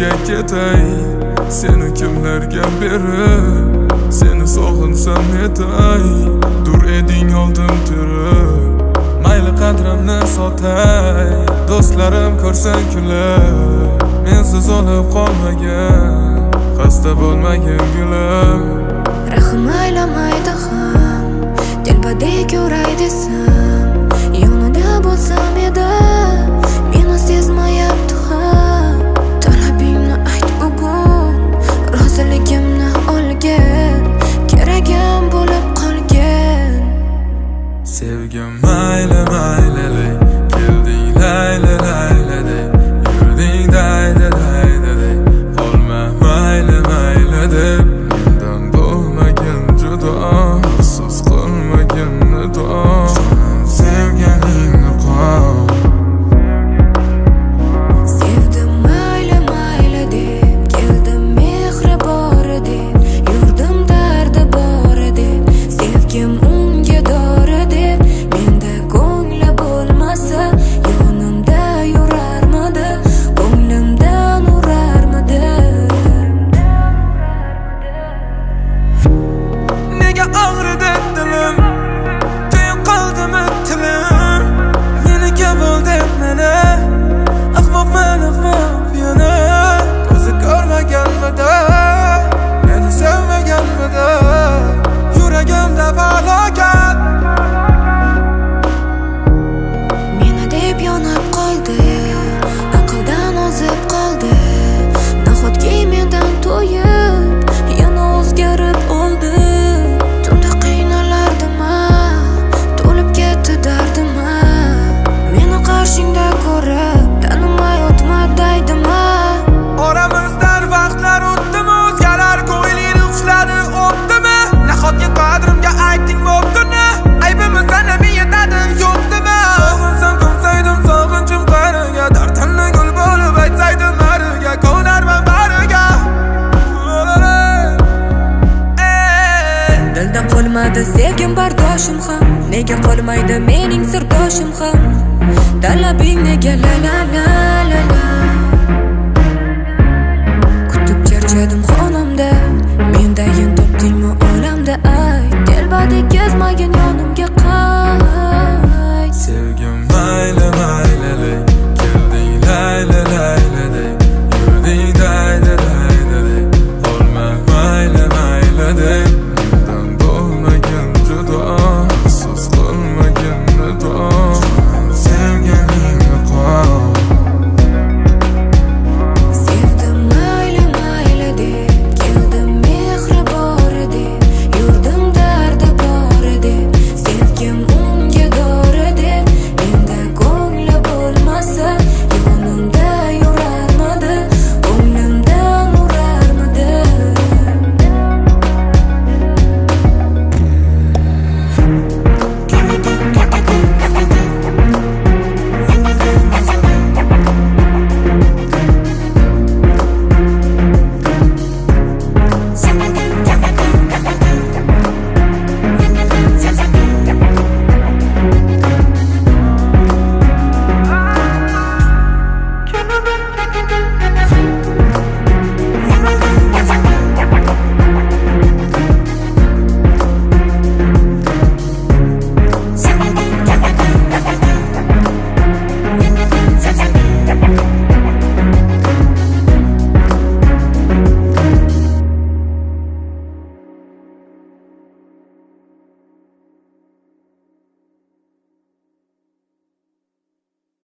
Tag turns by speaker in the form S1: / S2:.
S1: Nega ketay seni kimlarga berib, seni sog'insam netay, dur eding oldim turib. Mayli qadrimni sotay, do'stlarim ko'rsin kulib, mensiz olib qolmagan, xasta bo'lmagin gulim.
S2: Rahim aylamaydi ham, telbadek yuray desam, yonida bo'lsam edi, meni sezmayapti ham. Talabingni ayt bugun, roziligimni olgin, keragim bo'lib qolgin.
S1: Sevgim mayli mayli, kelding layli layli deb, yurding daydi daydi deb, qolma mayli mayli deb. Mendan bo'lmagin judo, afsus qilmagin nido, jonim sevganingni qol.
S2: Sevdim mayli mayli deb, keldim mehri bor deb, yurdim dardi bor deb, sevgim unga dori deb. Menda ko'ngli bo'lmasa, yonimda yurarmidi, ko'nglimdan urarmidi.
S1: Nega og'ridi dilim, to'yib qoldimi tilim, meni kabul deb meni, ahmoqman ahmoq yana. Ko'zi ko'rmaganmidi, meni sevmaganmidi, yuragimda falokat.
S2: Meni deb yonib qoldi, aqldan ozib qoldi. Nahotki mendan to'yib, yana o'zgarib oldi. Tunda qiynalardima, to'lib ketdi dardima. Meni qarshingda ko'rib, tanimay o'tmadaydima.
S1: Oramizdan vaqtlar o'tdimi, o'zgalar ko'ngilni xushlari o'tdimi? Nahotki qadrimga ayting bo'ptimi, aybimizdan nima yetadi yo'qdimi? Sog'insam qo'msaydim sog'inchim qariga, dardimni gul bo'lib aytsaydim mariga, ko'narman bariga.
S2: Dildan qolmadi sevgim bardoshim ham, nega qolmaydi mening sirdoshim ham? Talabing nega la la la la la. Kutib charchadim xonamda, mendayin topdingmi olamda, ay telbadek kezmagin